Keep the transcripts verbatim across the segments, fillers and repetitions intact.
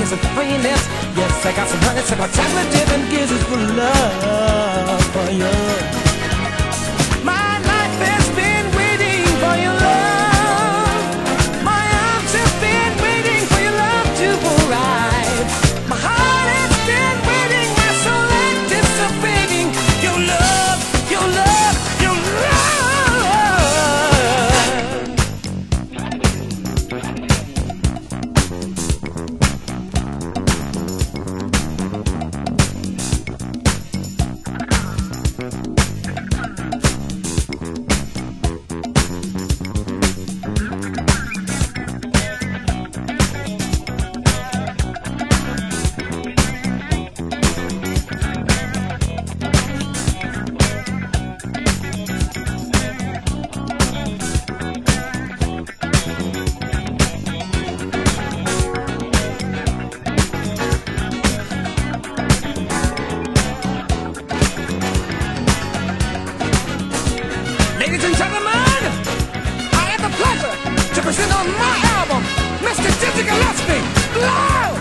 kisses between lips. Yes, I got some honey, some chocolate dip and kisses for love for you. My life has been waiting for your love. My arms have been waiting for your love to arrive. My heart has been waiting, my soul anticipating your love, your love, your love. Ladies and gentlemen, I have the pleasure to present on my album, Mister Dizzy Gillespie, Love!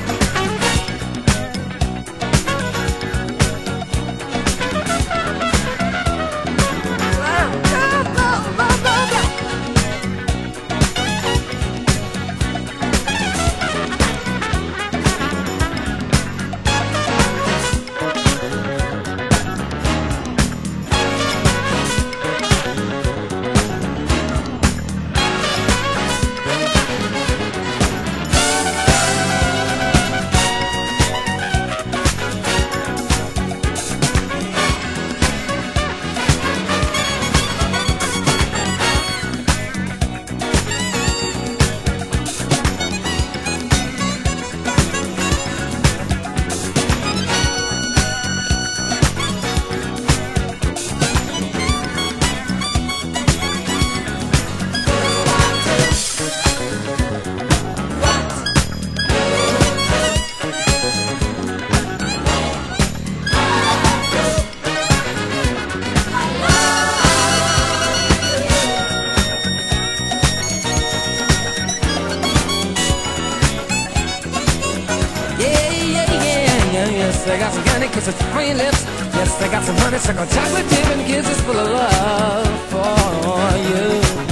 Yes, I got some candy kisses between lips. Yes, I got some honey, some chocolate dip and kisses full of love for you.